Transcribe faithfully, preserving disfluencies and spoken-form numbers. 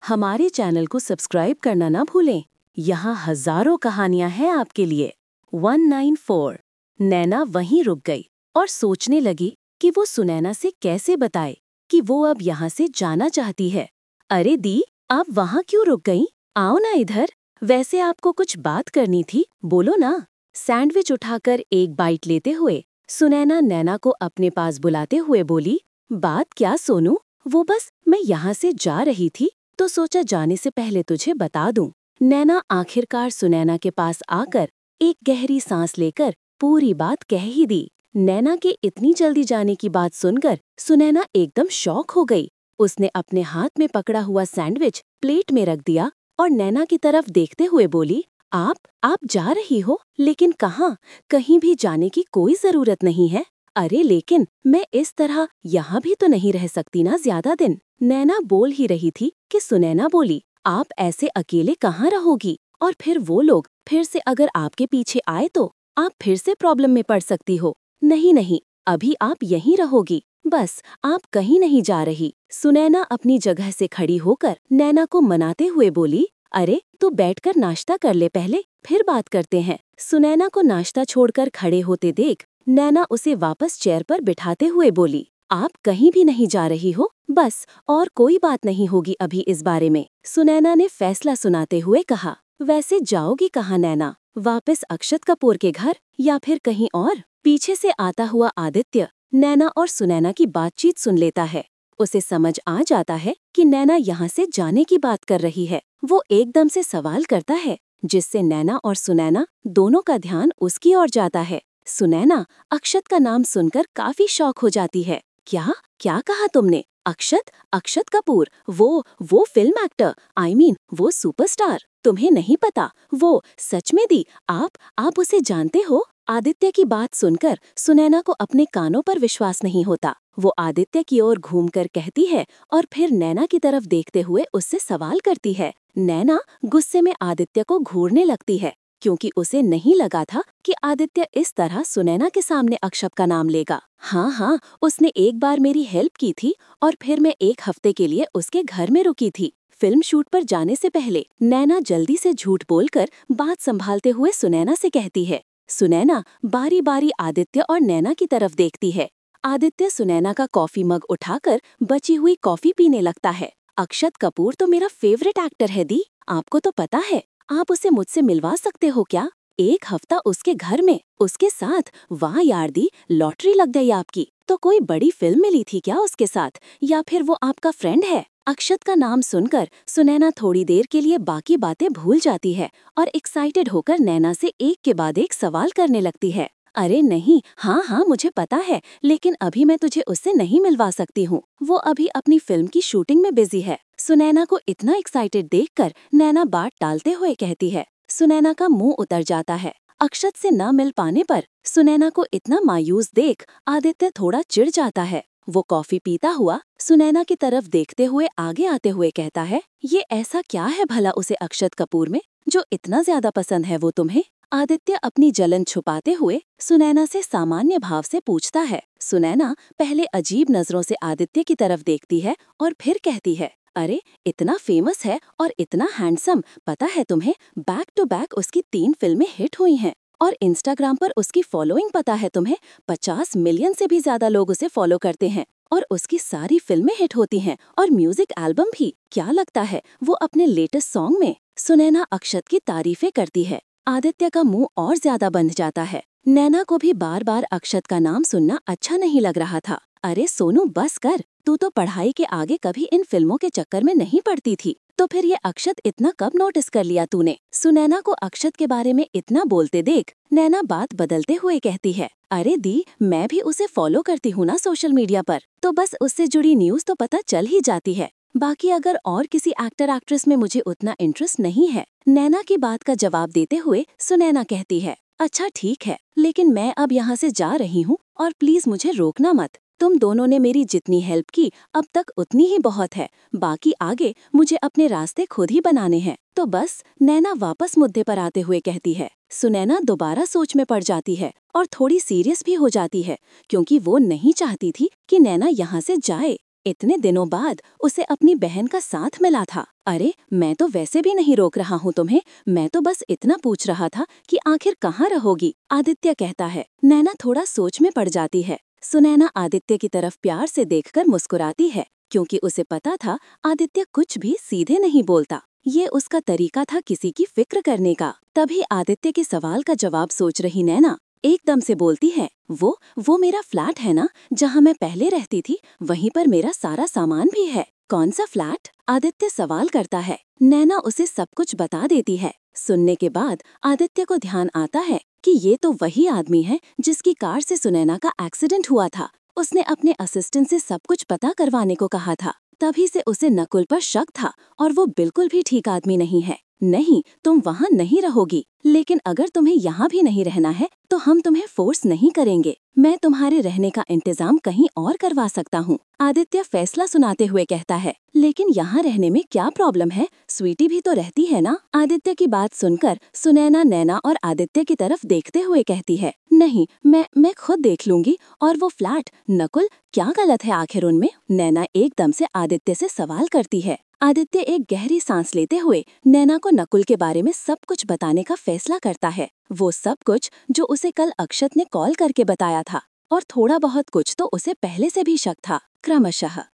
हमारे चैनल को सब्सक्राइब करना ना भूलें। यहाँ हजारों कहानियां हैं आपके लिए। One nine four. नैना वहीं रुक गई और सोचने लगी कि वो सुनैना से कैसे बताए कि वो अब यहाँ से जाना चाहती है। अरे दी, आप वहाँ क्यों रुक गईं? आओ ना इधर। वैसे आपको कुछ बात करनी थी, बोलो ना। सैंडविच उठाकर एक बाइट लेते हुए सुनैना नैना को अपने पास बुलाते हुए बोली, बात क्या सोनू, वो बस मैं यहाँ से जा रही थी तो सोचा जाने से पहले तुझे बता दूं। नैना आखिरकार सुनैना के पास आकर एक गहरी सांस लेकर पूरी बात कह ही दी। नैना के इतनी जल्दी जाने की बात सुनकर सुनैना एकदम शॉक हो गई। उसने अपने हाथ में पकड़ा हुआ सैंडविच प्लेट में रख दिया और नैना की तरफ देखते हुए बोली, आप आप जा रही हो, लेकिन कहाँ? कहीं भी जाने की कोई जरूरत नहीं है। अरे लेकिन मैं इस तरह यहाँ भी तो नहीं रह सकती ना ज्यादा दिन। नैना बोल ही रही थी कि सुनैना बोली, आप ऐसे अकेले कहाँ रहोगी? और फिर वो लोग फिर से अगर आपके पीछे आए तो आप फिर से प्रॉब्लम में पड़ सकती हो। नहीं नहीं, अभी आप यहीं रहोगी, बस आप कहीं नहीं जा रही। सुनैना अपनी जगह से खड़ी होकर नैना को मनाते हुए बोली, अरे तू बैठकर नाश्ता कर ले पहले, फिर बात करते हैं। सुनैना को नाश्ता छोड़कर खड़े होते देख नैना उसे वापस चेयर पर बिठाते हुए बोली, आप कहीं भी नहीं जा रही हो, बस और कोई बात नहीं होगी अभी इस बारे में। सुनैना ने फैसला सुनाते हुए कहा, वैसे जाओगी कहाँ नैना? वापस अक्षत कपूर के घर या फिर कहीं और? पीछे से आता हुआ आदित्य नैना और सुनैना की बातचीत सुन लेता है। उसे समझ आ जाता है कि नैना यहाँ से जाने की बात कर रही है। वो एकदम से सवाल करता है, जिससे नैना और सुनैना दोनों का ध्यान उसकी ओर जाता है। सुनैना अक्षत का नाम सुनकर काफी शॉक हो जाती है। क्या क्या कहा तुमने? अक्षत अक्षत कपूर, वो वो फिल्म एक्टर, आई मीन वो सुपरस्टार। तुम्हें नहीं पता, वो सच में दी, आप आप उसे जानते हो? आदित्य की बात सुनकर सुनैना को अपने कानों पर विश्वास नहीं होता। वो आदित्य की ओर घूमकर कहती है और फिर नैना की तरफ देखते हुए उससे सवाल करती है। नैना गुस्से में आदित्य को घूरने लगती है, क्योंकि उसे नहीं लगा था कि आदित्य इस तरह सुनैना के सामने अक्षत का नाम लेगा। हाँ हाँ, उसने एक बार मेरी हेल्प की थी और फिर मैं एक हफ्ते के लिए उसके घर में रुकी थी। फिल्म शूट पर जाने से पहले नैना जल्दी से झूठ बोलकर बात संभालते हुए सुनैना से कहती है। सुनैना बारी बारी आदित्य और नैना की तरफ देखती है। आदित्य सुनैना का कॉफी मग उठाकर बची हुई कॉफी पीने लगता है। अक्षत कपूर तो मेरा फेवरेट एक्टर है दी, आपको तो पता है। आप उसे मुझसे मिलवा सकते हो क्या? एक हफ्ता उसके घर में उसके साथ? वाह यार दी, लॉटरी लग गई आपकी। तो कोई बड़ी फिल्म मिली थी क्या उसके साथ, या फिर वो आपका फ्रेंड है? अक्षत का नाम सुनकर सुनैना थोड़ी देर के लिए बाकी बातें भूल जाती है और एक्साइटेड होकर नैना से एक के बाद एक सवाल करने लगती है। अरे नहीं, हाँ हाँ मुझे पता है, लेकिन अभी मैं तुझे उससे नहीं मिलवा सकती हूँ। वो अभी अपनी फिल्म की शूटिंग में बिजी है। सुनैना को इतना एक्साइटेड देखकर नैना बात टालते हुए कहती है। सुनैना का मुंह उतर जाता है। अक्षत से न मिल पाने पर सुनैना को इतना मायूस देख आदित्य थोड़ा चिढ़ जाता है। वो कॉफी पीता हुआ सुनैना की तरफ देखते हुए आगे आते हुए कहता है, ये ऐसा क्या है भला उसे अक्षत कपूर में जो इतना ज्यादा पसंद है वो तुम्हें? आदित्य अपनी जलन छुपाते हुए सुनैना से सामान्य भाव से पूछता है। सुनैना पहले अजीब नजरों से आदित्य की तरफ देखती है और फिर कहती है, अरे इतना फेमस है और इतना हैंडसम, पता है तुम्हें? बैक टू बैक उसकी तीन फिल्में हिट हुई हैं और इंस्टाग्राम पर उसकी फॉलोइंग पता है तुम्हें? पचास मिलियन से भी ज्यादा लोग उसे फॉलो करते हैं और उसकी सारी फिल्में हिट होती हैं और म्यूजिक एल्बम भी। क्या लगता है वो अपने लेटेस्ट सॉन्ग में? सुनैना अक्षत की तारीफें करती है। आदित्य का मुंह और ज्यादा बंध जाता है। नैना को भी बार बार अक्षत का नाम सुनना अच्छा नहीं लग रहा था। अरे सोनू बस कर, तू तो पढ़ाई के आगे कभी इन फिल्मों के चक्कर में नहीं पड़ती थी, तो फिर ये अक्षत इतना कब नोटिस कर लिया तूने? सुनैना को अक्षत के बारे में इतना बोलते देख नैना बात बदलते हुए कहती है, अरे दी, मैं भी उसे फॉलो करती हूँ ना सोशल मीडिया पर, तो बस उससे जुड़ी न्यूज तो पता चल ही जाती है। बाकी अगर और किसी एक्टर एक्ट्रेस में मुझे उतना इंटरेस्ट नहीं है। नैना की बात का जवाब देते हुए सुनैना कहती है, अच्छा ठीक है, लेकिन मैं अब यहाँ से जा रही हूँ और प्लीज मुझे रोकना मत। तुम दोनों ने मेरी जितनी हेल्प की अब तक उतनी ही बहुत है, बाकी आगे मुझे अपने रास्ते खुद ही बनाने हैं। तो बस, नैना वापस मुद्दे पर आते हुए कहती है। सुनैना दोबारा सोच में पड़ जाती है और थोड़ी सीरियस भी हो जाती है, क्योंकि वो नहीं चाहती थी कि नैना यहाँ से जाए। इतने दिनों बाद उसे अपनी बहन का साथ मिला था। अरे, मैं तो वैसे भी नहीं रोक रहा हूँ तुम्हें, मैं तो बस इतना पूछ रहा था कि आखिर कहाँ रहोगी, आदित्य कहता है। नैना थोड़ा सोच में पड़ जाती है। सुनैना आदित्य की तरफ प्यार से देखकर मुस्कुराती है, क्योंकि उसे पता था आदित्य कुछ भी सीधे नहीं बोलता। ये उसका तरीका था किसी की फिक्र करने का। तभी आदित्य के सवाल का जवाब सोच रही नैना एकदम से बोलती है, वो वो मेरा फ्लैट है ना, जहाँ मैं पहले रहती थी, वहीं पर मेरा सारा सामान भी है। कौन सा फ्लैट? आदित्य सवाल करता है। नैना उसे सब कुछ बता देती है। सुनने के बाद आदित्य को ध्यान आता है कि ये तो वही आदमी है जिसकी कार से सुनैना का एक्सीडेंट हुआ था। उसने अपने असिस्टेंट से सब कुछ पता करवाने को कहा था। तभी से उसे नकुल पर शक था और वो बिल्कुल भी ठीक आदमी नहीं है। नहीं, तुम वहाँ नहीं रहोगी, लेकिन अगर तुम्हें यहाँ भी नहीं रहना है तो हम तुम्हें फोर्स नहीं करेंगे। मैं तुम्हारे रहने का इंतजाम कहीं और करवा सकता हूँ, आदित्य फैसला सुनाते हुए कहता है। लेकिन यहाँ रहने में क्या प्रॉब्लम है, स्वीटी भी तो रहती है ना। आदित्य की बात सुनकर सुनैना नैना और आदित्य की तरफ देखते हुए कहती है, नहीं, मैं मैं खुद देख लूंगी। और वो फ्लैट, नकुल, क्या गलत है आखिर उनमें? नैना एकदम से आदित्य से सवाल करती है। आदित्य एक गहरी सांस लेते हुए नैना को नकुल के बारे में सब कुछ बताने का फैसला करता है। वो सब कुछ जो उसे कल अक्षत ने कॉल करके बताया था, और थोड़ा बहुत कुछ तो उसे पहले से भी शक था। क्रमशः